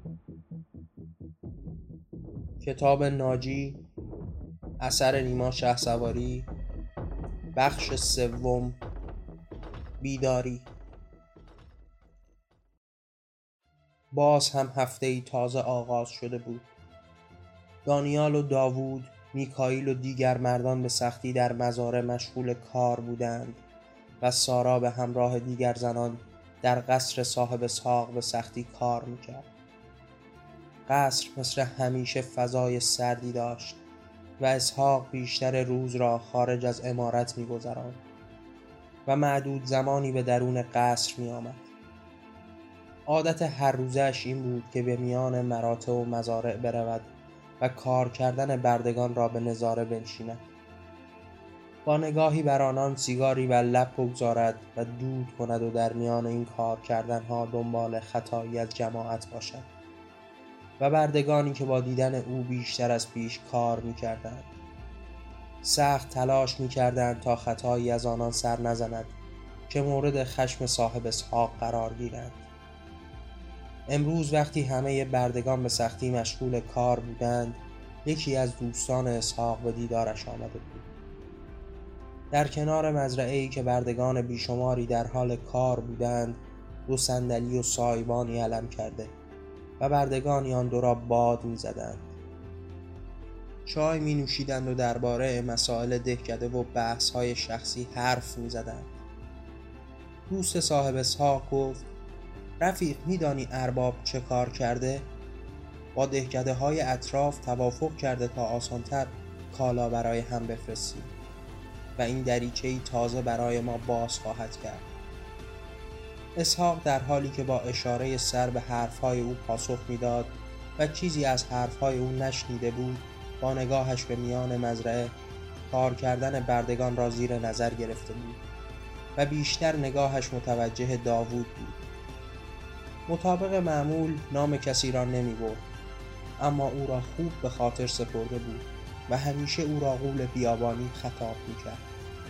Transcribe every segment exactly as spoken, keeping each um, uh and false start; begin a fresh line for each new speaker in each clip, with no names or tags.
کتاب ناجی، اثر نیما شهسواری، بخش سوم، بیداری. باز هم هفته‌ای تازه آغاز شده بود. دانیال و داوود، میکائیل و دیگر مردان به سختی در مزارع مشغول کار بودند و سارا به همراه دیگر زنان در قصر صاحب اسحاق به سختی کار میکرد. قصر مثل همیشه فضای سردی داشت و اسحاق بیشتر روز را خارج از عمارت می‌گذراند و معدود زمانی به درون قصر می‌آمد. عادت هر روزش این بود که به میان مراتع و مزارع برود و کار کردن بردگان را به نظاره بنشیند. با نگاهی بر آنان سیگاری بر لب بگذارد و دود کند و در میان این کار کردنها دنبال خطایی از جماعت باشد و بردگانی که با دیدن او بیشتر از پیش کار می‌کردند سخت تلاش می‌کردند تا خطایی از آنان سر نزند که مورد خشم صاحب اسحاق قرار گیرند. امروز وقتی همه بردگان به سختی مشغول کار بودند، یکی از دوستان اسحاق به دیدارش آمده بود. در کنار مزرعه‌ای که بردگان بیشماری در حال کار بودند، دو صندلی و سایبانی علم کرده و بردگانی آن دو را باد می زدند. چای می نوشیدند و درباره مسائل دهکده و بحث های شخصی حرف می زدند. دوست صاحب اسحاق گفت: رفیق، می دانی ارباب چه کار کرده؟ با دهکده های اطراف توافق کرده تا آسانتر کالا برای هم بفرستیم و این دریچه‌ای تازه برای ما باز خواهد کرد. اسحاق در حالی که با اشاره سر به حرفهای او پاسخ میداد و چیزی از حرفهای او نشنیده بود، با نگاهش به میان مزرعه کار کردن بردگان را زیر نظر گرفته بود و بیشتر نگاهش متوجه داوود بود. مطابق معمول نام کسی را نمی برد، اما او را خوب به خاطر سپرده بود و همیشه او را غول بیابانی خطاب می کرد.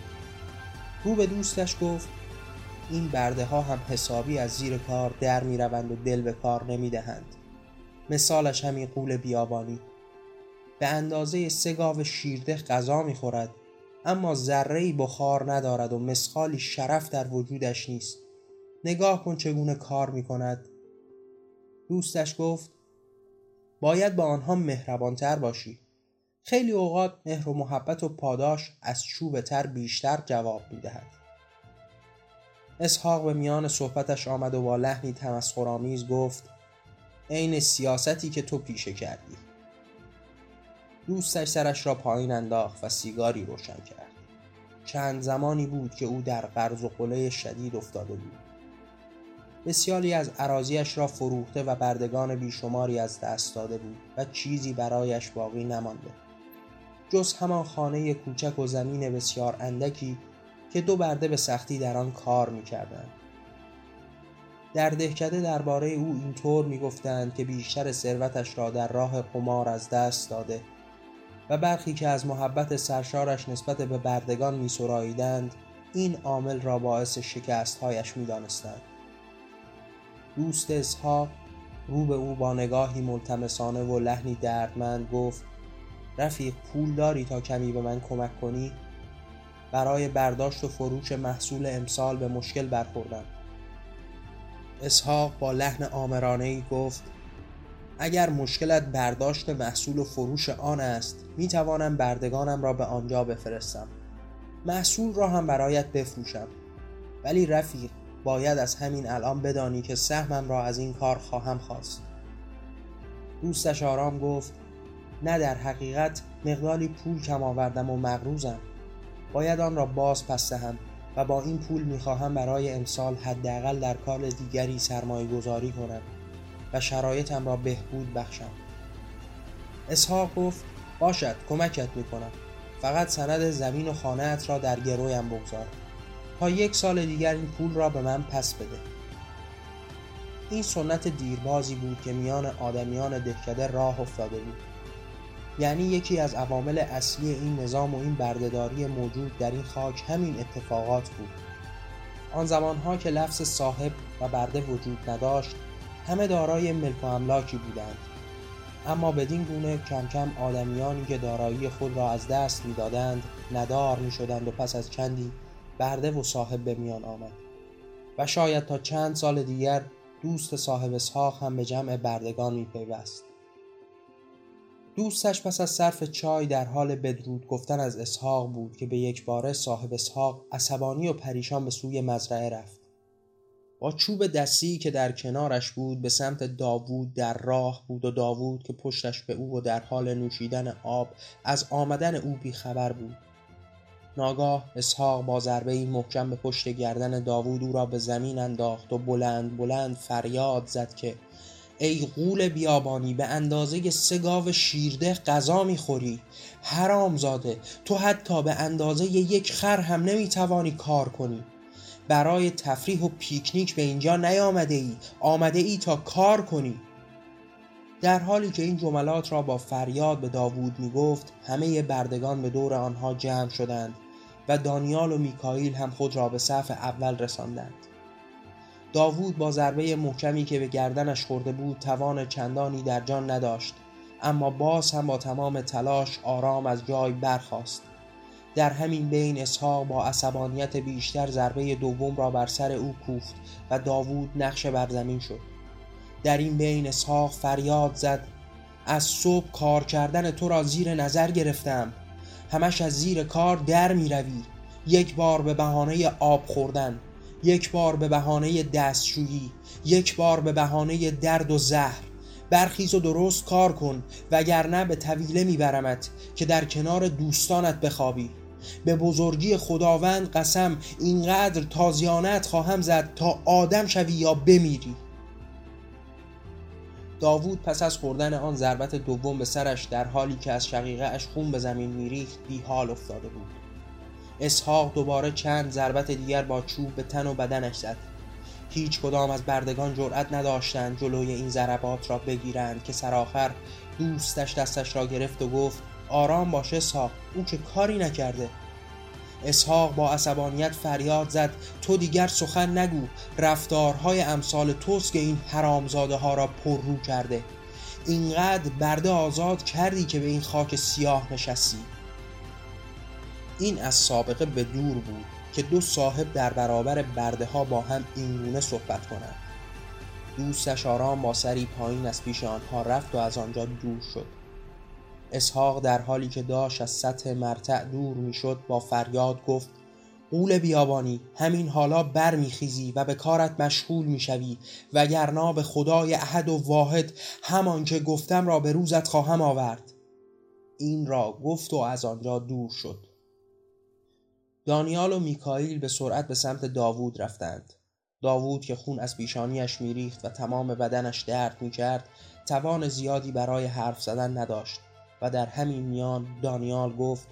رو به دوستش گفت: این برده ها هم حسابی از زیر کار در می روند و دل به کار نمی دهند. مثالش همین غول بیابانی. به اندازه سه گاو شیرده غذا می خورد، اما ذره‌ای بخار ندارد و مسخالی شرف در وجودش نیست. نگاه کن چگونه کار می کند. دوستش گفت: باید با آنها مهربانتر باشی. خیلی اوقات مهر و محبت و پاداش از چوب تر بیشتر جواب می دهد. اسحاق به میان صحبتش آمد و با لحنی تمسخرآمیز گفت: عین سیاستی که تو پیشه کردی. دوستش سرش را پایین انداخت و سیگاری روشن کرد. چند زمانی بود که او در قرض و قله شدید افتاده بود. بسیاری از اراضیش را فروخته و بردگان بیشماری از دست داده بود و چیزی برایش باقی نمانده جز همان خانه کوچک و زمین بسیار اندکی که دو برده به سختی در آن کار می‌کردند. در دهکده درباره او اینطور می‌گفتند که بیشتر ثروتش را در راه قمار از دست داده و برخی که از محبت سرشارش نسبت به بردگان می‌سراییدند این عامل را باعث شکست‌هایش می‌دانستند. دوست اسحاق رو به او با نگاهی ملتمسانه و لحنی دردمند گفت: رفیق، پول داری تا کمی به من کمک کنی؟ برای برداشت و فروش محصول امسال به مشکل برخوردم. اسحاق با لحن آمرانه‌ای گفت: اگر مشکلت برداشت محصول و فروش آن است، می توانم بردگانم را به آنجا بفرستم. محصول را هم برایت بفروشم. ولی رفیق، باید از همین الان بدانی که سهمم را از این کار خواهم خواست. دوستش آرام گفت: نه، در حقیقت مقداری پول کم آوردم و مقروضم. باید آن را باز پس دهم و با این پول میخواهم برای امسال حداقل در کار دیگری سرمایه گذاری کنم و شرایطم را بهبود بخشم. اسحاق گفت: باشد، کمکت میکنم. فقط سند زمین و خانه‌ات را در گرویم بگذار تا یک سال دیگر این پول را به من پس بده. این سنت دیربازی بود که میان آدمیان دهکده راه افتاده بود. یعنی یکی از عوامل اصلی این نظام و این بردهداری موجود در این خاک همین اتفاقات بود. آن زمانها که لفظ صاحب و برده وجود نداشت، همه دارای ملک و املاکی بودند، اما بدین گونه کم کم آدمیانی که دارایی خود را از دست می‌دادند ندار می‌شدند و پس از چندی برده و صاحب به میان آمد و شاید تا چند سال دیگر دوست صاحب اسحاق هم به جمع بردگان می‌پیوست. دوستش پس از صرف چای در حال بدرود گفتن از اسحاق بود که به یک باره صاحب اسحاق عصبانی و پریشان به سوی مزرعه رفت. با چوب دستی که در کنارش بود به سمت داوود در راه بود و داوود که پشتش به او و در حال نوشیدن آب از آمدن او بی خبر بود. ناگاه اسحاق با ضربه‌ای محکم به پشت گردن داوود او را به زمین انداخت و بلند بلند فریاد زد که ای غول بیابانی، به اندازه سه گاو شیرده غذا میخوری؟ حرامزاده، تو حتی به اندازه یک خر هم نمیتوانی کار کنی. برای تفریح و پیکنیک به اینجا نیامده ای، آمده ای تا کار کنی. در حالی که این جملات را با فریاد به داوود میگفت، همه بردگان به دور آنها جمع شدند و دانیال و میکائیل هم خود را به صف اول رساندند. داوود با ضربه محکمی که به گردنش خورده بود توان چندانی در جان نداشت، اما باز هم با تمام تلاش آرام از جای برخاست. در همین بین اسحاق با عصبانیت بیشتر ضربه دوم را بر سر او کوفت و داوود نقش بر زمین شد. در این بین اسحاق فریاد زد از صبح کار کردن تو را زیر نظر گرفتم، همش از زیر کار در می روی. یک بار به بهانه آب خوردن، یک بار به بهانه دستشویی، یک بار به بهانه درد و زهر. برخیز و درست کار کن وگرنه به طویله میبرمت که در کنار دوستانت بخوابی. به بزرگی خداوند قسم اینقدر تازیانت خواهم زد تا آدم شوی یا بمیری. داوود پس از خوردن آن ضربت دوم به سرش در حالی که از شقیقه اش خون به زمین میریخت بی حال افتاده بود. اسحاق دوباره چند ضربت دیگر با چوب به تن و بدنش زد. هیچ کدام از بردگان جرأت نداشتند جلوی این ضربات را بگیرند که سرآخر دوستش دستش را گرفت و گفت آرام باش اسحاق، او که کاری نکرده. اسحاق با عصبانیت فریاد زد تو دیگر سخن نگو، رفتارهای امثال توست که این حرامزاده ها را پر رو کرده. اینقدر برده آزاد کردی که به این خاک سیاه نشستی. این از سابقه به دور بود که دو صاحب در برابر برده ها با هم اینگونه صحبت کنند. دوستش آرام با سری پایین از پیش آنها رفت و از آنجا دور شد. اسحاق در حالی که داشت از سطح مرتع دور میشد با فریاد گفت غول بیابانی، همین حالا بر میخیزی و به کارت مشغول میشوی وگرنه به خدای احد و واحد همان که گفتم را به روزت خواهم آورد. این را گفت و از آنجا دور شد. دانیال و میکائیل به سرعت به سمت داوود رفتند. داوود که خون از پیشانیش میریخت و تمام بدنش درد میکرد توان زیادی برای حرف زدن نداشت و در همین میان دانیال گفت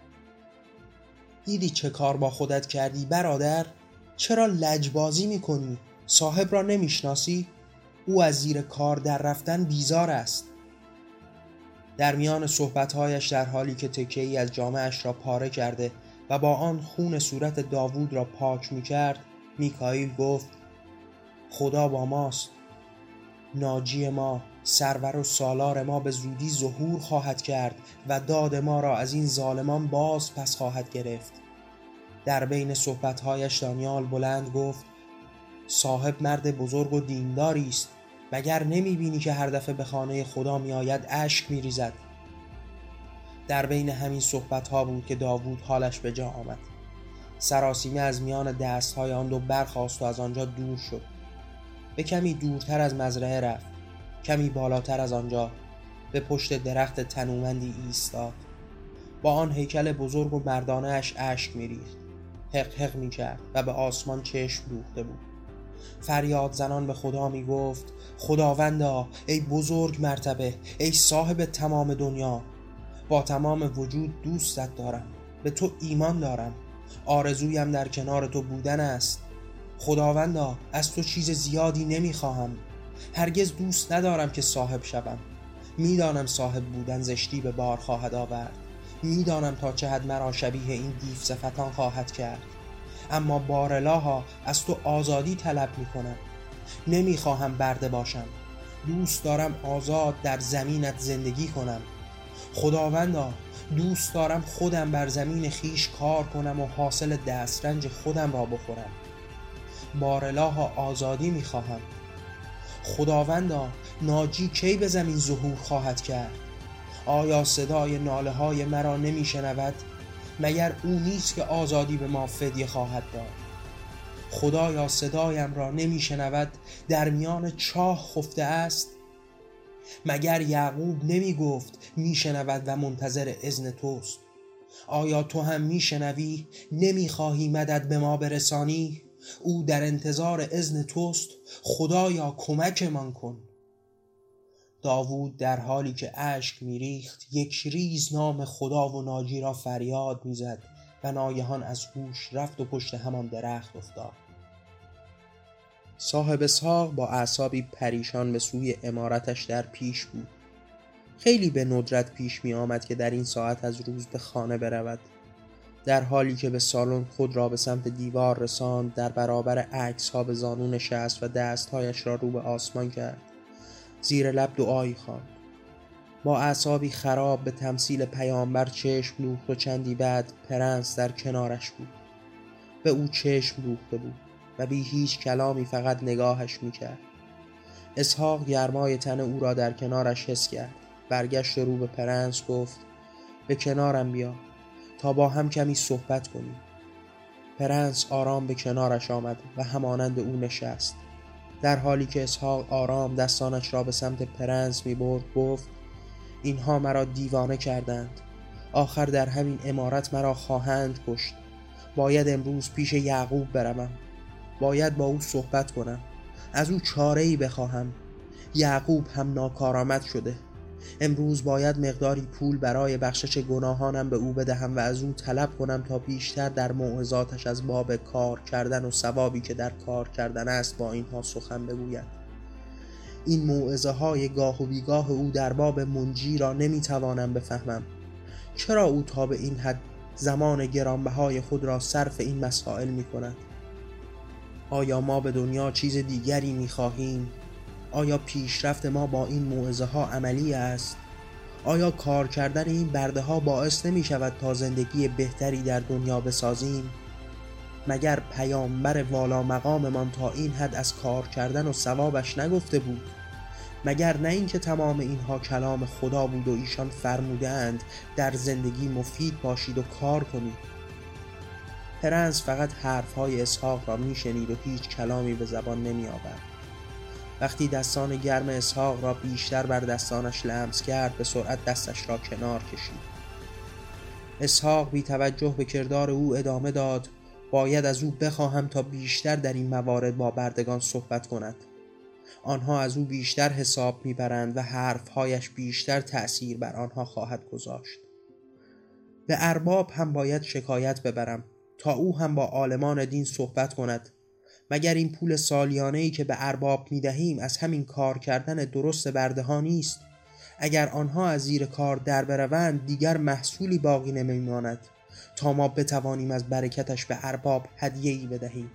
دیدی چه کار با خودت کردی برادر؟ چرا لجبازی میکنی؟ صاحب را نمیشناسی؟ او از زیر کار در رفتن بیزار است. در میان صحبتهایش در حالی که تکه‌ای از جامه‌اش را پاره کرده و با آن خون صورت داوود را پاک می‌کرد، میکائیل گفت خدا با ماست. ناجی ما، سرور و سالار ما به زودی ظهور خواهد کرد و داد ما را از این ظالمان باز پس خواهد گرفت. در بین صحبت‌هایش دانیال بلند گفت صاحب مرد بزرگ و دینداری است، مگر نمی‌بینی که هر دفعه به خانه خدا می‌آید اشک می‌ریزد؟ در بین همین صحبت‌ها بود که داوود حالش به جا آمد. سراسیمه از میان دست‌های آن دو برخاست و از آنجا دور شد. به کمی دورتر از مزرعه رفت. کمی بالاتر از آنجا به پشت درخت تنومندی ایستاد. با آن هیکل بزرگ و مردانه اش اشک می‌ریخت. حق حق می‌کرد و به آسمان چشم دوخته بود. فریاد زنان به خدا می گفت خداوندا، ای بزرگ مرتبه، ای صاحب تمام دنیا، با تمام وجود دوستت دارم، به تو ایمان دارم، آرزویم در کنار تو بودن است. خداوندا، از تو چیز زیادی نمی خواهم، هرگز دوست ندارم که صاحب شوم. میدانم صاحب بودن زشتی به بار خواهد آورد، میدانم تا چه حد مرا شبیه این دیو صفتان خواهد کرد، اما بارالها از تو آزادی طلب می کنم. نمیخواهم برده باشم. دوست دارم آزاد در زمینت زندگی کنم. خداوندا دوست دارم خودم بر زمین خیش کار کنم و حاصل دسترنج خودم را بخورم. بارالها آزادی میخواهم. خداوندا ناجی کی به زمین ظهور خواهد کرد؟ آیا صدای ناله های مرا نمیشنود؟ مگر او نیست که آزادی به ما فدیه خواهد داد؟ خدایا صدایم را نمیشنود، در میان چاه خفته است؟ مگر یعقوب نمی گفت میشنود و منتظر اذن توست؟ آیا تو هم میشنوی؟ نمیخواهی مدد به ما برسانی؟ او در انتظار اذن توست. خدایا کمکمان کن. داوود در حالی که اشک میریخت یک ریز نام خدا و ناجی را فریاد میزد و ناگهان از هوش رفت و پشت همان درخت افتاد. صاحب اسحاق با اعصابی پریشان به سوی عمارتش در پیش بود. خیلی به ندرت پیش می آمد که در این ساعت از روز به خانه برود. در حالی که به سالن خود را به سمت دیوار رساند، در برابر عکس ها به زانو نشست و دستهایش را رو به آسمان کرد. زیر لب دعایی خواند. با اعصابی خراب به تمثیل پیامبر چشم دوخت و چندی بعد پرنس در کنارش بود. به او چشم دوخته بود و بی هیچ کلامی فقط نگاهش میکرد. اسحاق گرمای تن او را در کنارش حس کرد. برگشت رو به پرنس گفت به کنارم بیا تا با هم کمی صحبت کنیم. پرنس آرام به کنارش آمد و همانند او نشست. در حالی که اسحاق آرام دستانش را به سمت پرنس می برد گفت اینها مرا دیوانه کردند. آخر در همین عمارت مرا خواهند کشت. باید امروز پیش یعقوب بروم. باید با او صحبت کنم. از او چاره‌ای بخواهم. یعقوب هم ناکارآمد شده. امروز باید مقداری پول برای بخشش گناهانم به او بدهم و از او طلب کنم تا بیشتر در موعظاتش از باب کار کردن و ثوابی که در کار کردن است با اینها سخن بگوید. این موعظه های گاه و بیگاه او در باب منجی را نمیتوانم بفهمم. چرا او تا به این حد زمان گرانبهای خود را صرف این مسائل می کند؟ آیا ما به دنیا چیز دیگری می خواهیم؟ آیا پیشرفت ما با این موعظه ها عملی است؟ آیا کار کردن این برده ها باعث نمی شود تا زندگی بهتری در دنیا بسازیم؟ مگر پیامبر والا مقاممان تا این حد از کار کردن و ثوابش نگفته بود؟ مگر نه این که تمام اینها کلام خدا بود و ایشان فرمودند در زندگی مفید باشید و کار کنید؟ پرنس فقط حرفهای اسحاق را می شنید و هیچ کلامی به زبان نمی آورد. وقتی دستان گرم اسحاق را بیشتر بر دستانش لمس کرد به سرعت دستش را کنار کشید. اسحاق بی توجه به کردار او ادامه داد باید از او بخواهم تا بیشتر در این موارد با بردگان صحبت کند. آنها از او بیشتر حساب میبرند و حرفهایش بیشتر تأثیر بر آنها خواهد گذاشت. به ارباب هم باید شکایت ببرم تا او هم با عالمان دین صحبت کند. مگر این پول سالیانه‌ای که به ارباب میدهیم از همین کار کردن درست برده ها نیست؟ اگر آنها از زیر کار در بروند دیگر محصولی باقی نمیماند تا ما بتوانیم از برکتش به ارباب هدیه‌ای بدهیم.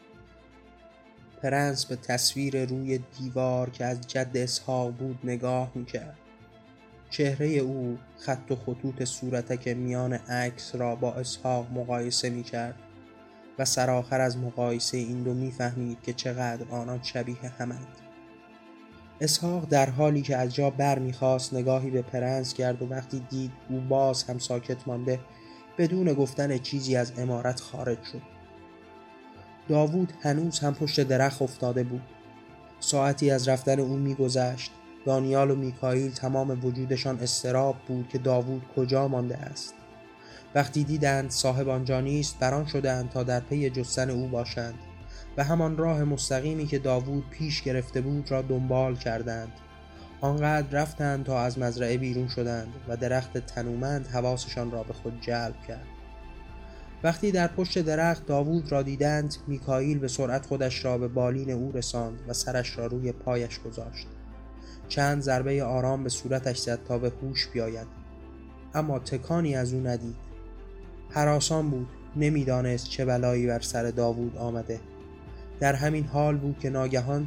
پرنس به تصویر روی دیوار که از جد اسحاق بود نگاه میکرد. چهره او خط و خطوط صورتک میان عکس را با اسحاق مقایسه میکرد و سرآخر از مقایسه این دو میفهمید که چقدر آنان شبیه همند. اسحاق در حالی که از جا بر میخواست نگاهی به پرنس کرد و وقتی دید او باز هم ساکت مانده بدون گفتن چیزی از عمارت خارج شد. داوود هنوز هم پشت درخت افتاده بود. ساعتی از رفتن او میگذشت. دانیال و میکائیل تمام وجودشان اضطراب بود که داوود کجا مانده است. وقتی دیدند صاحب آنجا نیست بران شدند تا در پی جستن او باشند و همان راه مستقیمی که داوود پیش گرفته بود را دنبال کردند. آنقدر رفتند تا از مزرعه بیرون شدند و درخت تنومند حواسشان را به خود جلب کرد. وقتی در پشت درخت داوود را دیدند میکائیل به سرعت خودش را به بالین او رساند و سرش را روی پایش گذاشت. چند ضربه آرام به صورتش زد تا به هوش بیاید، اما تکانی از او ندید. هراسان بود، نمیدانست چه بلایی بر سر داوود آمده. در همین حال بود که ناگهان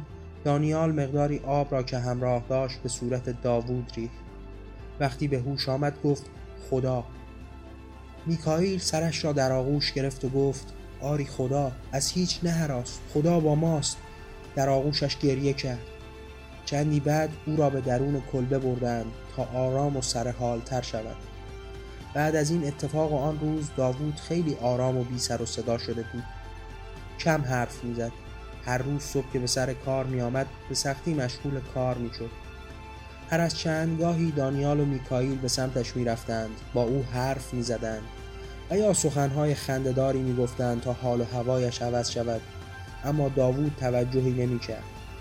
دانیال مقداری آب را که همراه داشت به صورت داوود ریخت. وقتی به هوش آمد گفت خدا. میکائیل سرش را در آغوش گرفت و گفت آری خدا، از هیچ نهراس، خدا با ماست. در آغوشش گریه کرد. چندی بعد او را به درون کلبه بردند تا آرام و سرحال تر شود. بعد از این اتفاق و آن روز داوود خیلی آرام و بی سر و صدا شده بود. کم حرف می زد. هر روز صبح که به سر کار می آمد به سختی مشغول کار می شد. هر از چند گاهی دانیال و میکائیل به سمتش می رفتند، با او حرف می زدند و یا سخنهای خنده‌داری می گفتند تا حال و هوایش عوض شود، اما داوود توجهی نمی کرد.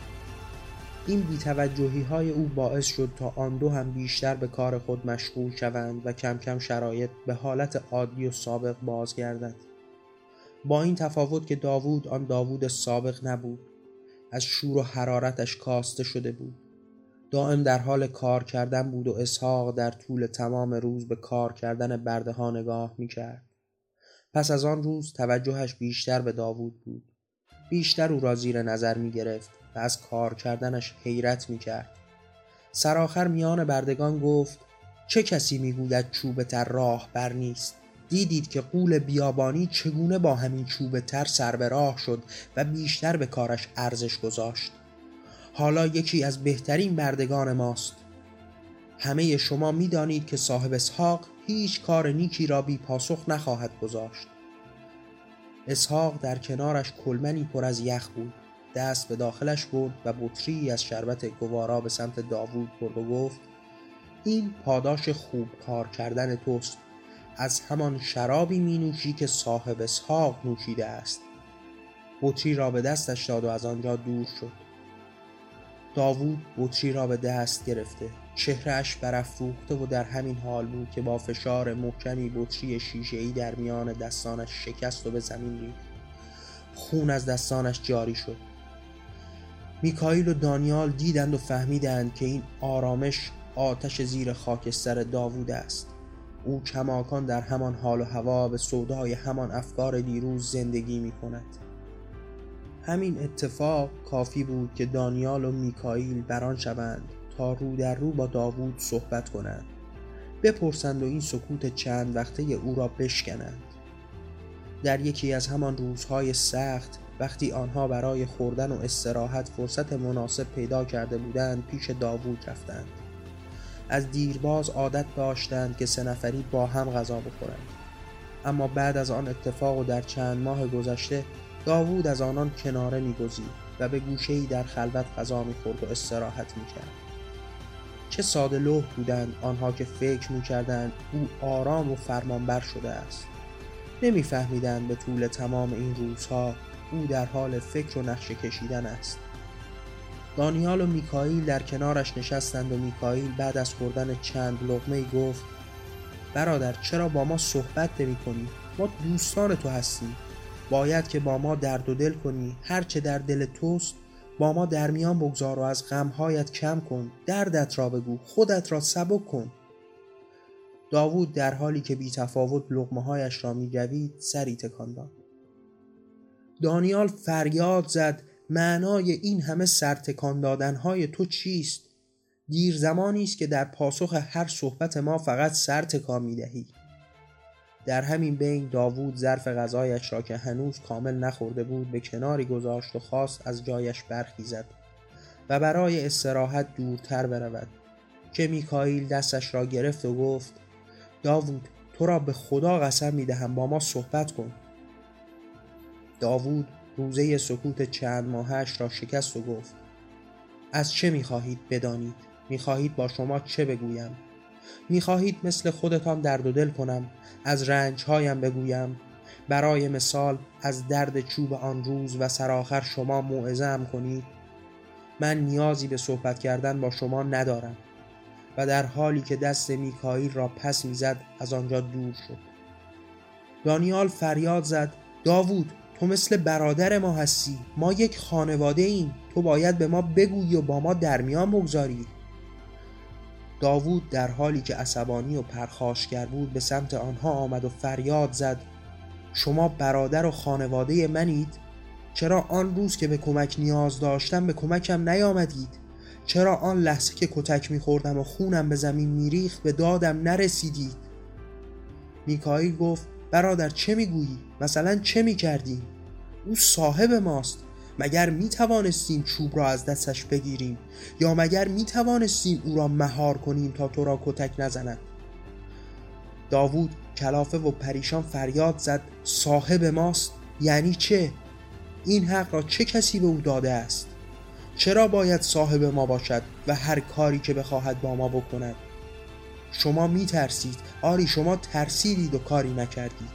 این بی‌توجهی های او باعث شد تا آن دو هم بیشتر به کار خود مشغول شوند و کم کم شرایط به حالت عادی و سابق بازگردد. با این تفاوت که داوود آن داوود سابق نبود، از شور و حرارتش کاسته شده بود. دائم در حال کار کردن بود و اسحاق در طول تمام روز به کار کردن برده ها نگاه می کرد. پس از آن روز توجهش بیشتر به داوود بود. بیشتر او را زیر نظر می گرفت و از کار کردنش حیرت می کرد. سرآخر میان بردگان گفت چه کسی می گوید چوب تر راه بر نیست؟ دیدید که غول بیابانی چگونه با همین چوب تر سر به راه شد و بیشتر به کارش ارزش گذاشت. حالا یکی از بهترین بردگان ماست. همه شما می دانید که صاحب اسحاق هیچ کار نیکی را بی پاسخ نخواهد گذاشت. اسحاق در کنارش کلمنی پر از یخ بود. دست به داخلش برد و بطری از شربت گوارا به سمت داوود برد و گفت این پاداش خوب کار کردن توست. از همان شرابی می نوشی که صاحب اسحاق نوشیده است. بطری را به دستش داد و از آنجا دور شد. داوود بطری را به دست گرفته، چهرهش برافروخته و در همین حال بود که با فشار محکمی بطری شیشه‌ای در میان دستانش شکست و به زمین ریخت. خون از دستانش جاری شد. میکائیل و دانیال دیدند و فهمیدند که این آرامش آتش زیر خاکستر داوود است. او کماکان در همان حال و هوا به سودای همان افکار دیروز زندگی می کند. همین اتفاق کافی بود که دانیال و میکائیل بران شوند تا رو در رو با داوود صحبت کنند، بپرسند و این سکوت چند وقته او را بشکنند. در یکی از همان روزهای سخت وقتی آنها برای خوردن و استراحت فرصت مناسب پیدا کرده بودند پیش داوود رفتند. از دیرباز عادت داشتند که سه نفری با هم غذا بخورند، اما بعد از آن اتفاق و در چند ماه گذشته داوود از آنان کناره می‌گزید و به گوشه‌ای در خلوت غذا می‌خورد و استراحت می‌کرد. چه ساده لوح بودند آنها که فکر می‌کردند او آرام و فرمانبر شده است. نمی‌فهمیدند به طول تمام این روزها او در حال فکر و نقشه کشیدن است. دانیال و میکائیل در کنارش نشستند و میکائیل بعد از خوردن چند لقمه گفت برادر چرا با ما صحبت نمی کنی؟ ما دوستان تو هستیم. باید که با ما درد و دل کنی. هر چه در دل توست با ما در میان بگذار و از غمهایت کم کن. دردت را بگو، خودت را سبک کن. داوود در حالی که بی تفاوت لقمه هایش را می جوید سری تکان داد. دانیال فریاد زد معنای این همه سرتکان دادنهای تو چیست؟ دیر زمانی است که در پاسخ هر صحبت ما فقط سر تکان می‌دهی. در همین بین داوود ظرف غذایش را که هنوز کامل نخورده بود به کناری گذاشت و خواست از جایش برخیزد و برای استراحت دورتر برود که میکائیل دستش را گرفت و گفت داوود تو را به خدا قسم می‌دهم با ما صحبت کن. داوود روزه سکوت چند ماهش را شکست و گفت از چه می‌خواهید بدانید؟ می‌خواهید با شما چه بگویم؟ می‌خواهید مثل خودتان درد و دل کنم، از رنج‌هایم بگویم؟ برای مثال از درد چوب آن روز و سرآخر شما موعظه‌ام کنید؟ من نیازی به صحبت کردن با شما ندارم. و در حالی که دست میکائیل را پس می‌زد از آنجا دور شد. دانیال فریاد زد داوود تو مثل برادر ما هستی. ما یک خانواده ایم. تو باید به ما بگویی و با ما در میان بگذاری. داوود در حالی که عصبانی و پرخاشگر بود به سمت آنها آمد و فریاد زد شما برادر و خانواده منید؟ چرا آن روز که به کمک نیاز داشتم به کمکم نیامدید؟ چرا آن لحظه که کتک می‌خوردم و خونم به زمین میریخت به دادم نرسیدید؟ میکائیل گفت برادر چه میگویی؟ مثلا چه میکردیم؟ او صاحب ماست. مگر میتوانستیم چوب را از دستش بگیریم؟ یا مگر میتوانستیم او را مهار کنیم تا تو را کتک نزند؟ داوود کلافه و پریشان فریاد زد صاحب ماست؟ یعنی چه؟ این حق را چه کسی به او داده است؟ چرا باید صاحب ما باشد و هر کاری که بخواهد با ما بکند؟ شما می ترسید. آری شما ترسیدید و کاری نکردید.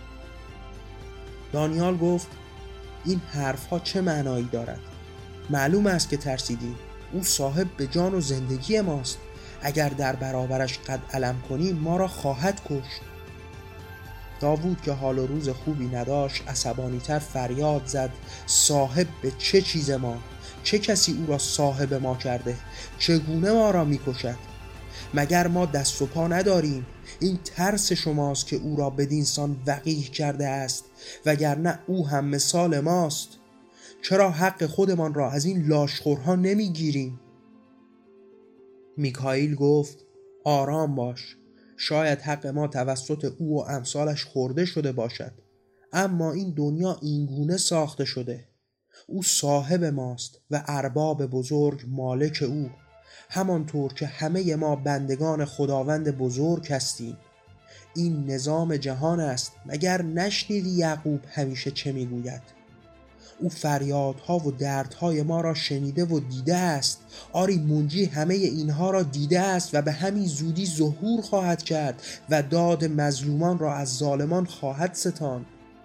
دانیال گفت این حرفها چه معنایی دارد؟ معلوم است که ترسیدیم. او صاحب به جان و زندگی ماست. اگر در برابرش قد علم کنیم ما را خواهد کشت. داوود که حال و روز خوبی نداشت عصبانی‌تر فریاد زد صاحب به چه چیز ما؟ چه کسی او را صاحب ما کرده؟ چگونه ما را می‌کشد؟ مگر ما دست و پا نداریم؟ این ترس شماست که او را بدینسان وقیح کرده است، وگرنه او هم مثال ماست. چرا حق خودمان را از این لاشخورها نمیگیریم؟ میکائیل گفت آرام باش. شاید حق ما توسط او و امثالش خورده شده باشد، اما این دنیا اینگونه ساخته شده. او صاحب ماست و ارباب بزرگ مالک او، همانطور که همه ما بندگان خداوند بزرگ هستیم. این نظام جهان است. مگر نشنیدی یعقوب همیشه چه میگوید؟ او فریادها و دردهای ما را شنیده و دیده است. آری منجی همه اینها را دیده است و به همین زودی ظهور خواهد کرد و داد مظلومان را از ظالمان خواهد ستاند.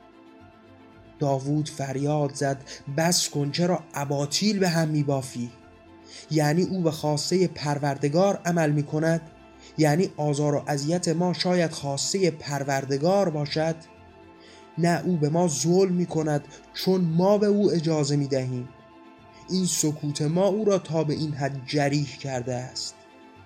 داوود فریاد زد بس کن، چرا اباطیل به هم میبافی؟ یعنی او به خواسته پروردگار عمل می کند؟ یعنی آزار و اذیت ما شاید خواسته پروردگار باشد؟ نه، او به ما ظلم می کند چون ما به او اجازه می دهیم. این سکوت ما او را تا به این حد جریح کرده است.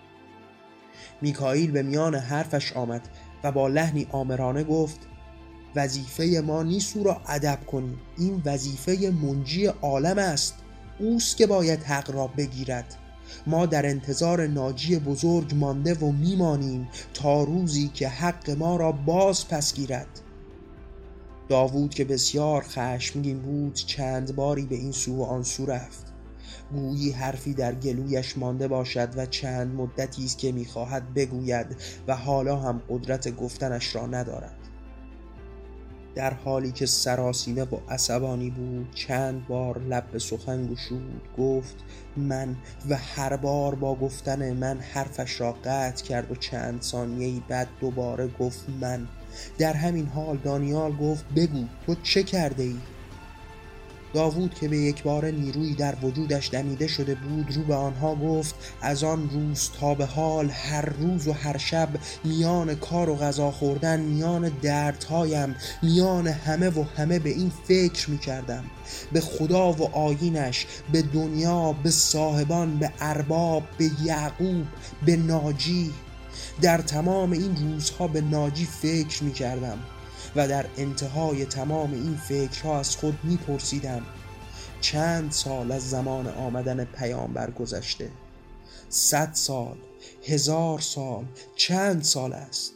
میکائیل به میان حرفش آمد و با لحنی آمرانه گفت وظیفه ما نیست او را ادب کنیم. این وظیفه منجی عالم است. اوست که باید حق را بگیرد. ما در انتظار ناجی بزرگ مانده و میمانیم تا روزی که حق ما را باز پس گیرد. داوود که بسیار خشمگین بود چند باری به این سو و آن سو رفت، گویی حرفی در گلویش مانده باشد و چند مدتی است که میخواهد بگوید و حالا هم قدرت گفتنش را ندارد. در حالی که سراسیمه و عصبانی بود چند بار لب به سخن گشود، گفت من، و هر بار با گفتن من حرفش را قطع کرد و چند ثانیه‌ای بعد دوباره گفت من. در همین حال دانیال گفت بگو تو چه کرده ای؟ داوود که به یک بار نیرویی در وجودش دمیده شده بود رو به آنها گفت از آن روز تا به حال هر روز و هر شب میان کار و غذا خوردن، میان دردهایم، میان همه و همه به این فکر میکردم، به خدا و آیینش، به دنیا، به صاحبان، به ارباب، به یعقوب، به ناجی. در تمام این روزها به ناجی فکر میکردم و در انتهای تمام این فکرها از خود میپرسیدم چند سال از زمان آمدن پیامبر گذشته؟ صد سال، هزار سال، چند سال است؟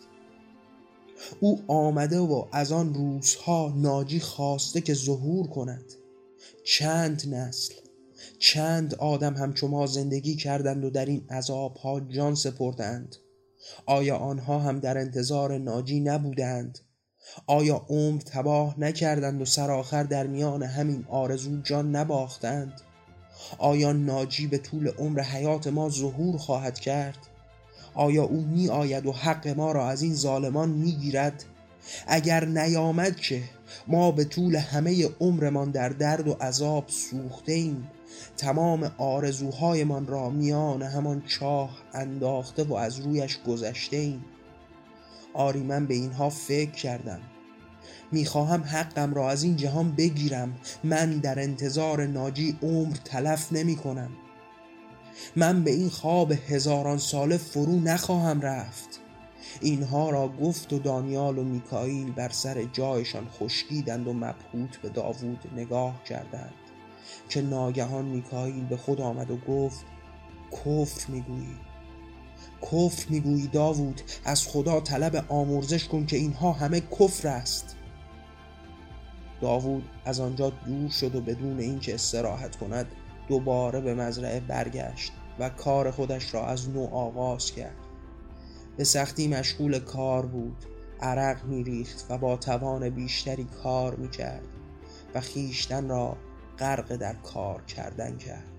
او آمده و از آن روزها ناجی خواسته که ظهور کند. چند نسل، چند آدم همچو ما زندگی کردند و در این عذابها جان سپردند. آیا آنها هم در انتظار ناجی نبودند؟ آیا عمر تباه نکردند و سرآخر در میان همین آرزو جان نباختند؟ آیا ناجی به طول عمر حیات ما ظهور خواهد کرد؟ آیا او می آید و حق ما را از این ظالمان می گیرد؟ اگر نیامد چه؟ ما به طول همه عمرمان در درد و عذاب سوخته ایم، تمام آرزوهایمان را میان همان چاه انداخته و از رویش گذشته ایم. آری من به اینها فکر کردم. میخواهم حقم را از این جهان بگیرم. من در انتظار ناجی عمر تلف نمی کنم. من به این خواب هزاران ساله فرو نخواهم رفت. اینها را گفت و دانیال و میکائیل بر سر جایشان خشکیدند و مبهوت به داوود نگاه کردند که ناگهان میکائیل به خود آمد و گفت کفر میگویی کفر میگویی داوود، از خدا طلب آمرزش کن که اینها همه کفر است. داوود از آنجا دور شد و بدون اینکه استراحت کند دوباره به مزرعه برگشت و کار خودش را از نو آغاز کرد. به سختی مشغول کار بود، عرق می‌ریخت و با توان بیشتری کار می‌کرد و خیشتن را غرق در کار کردن کرد.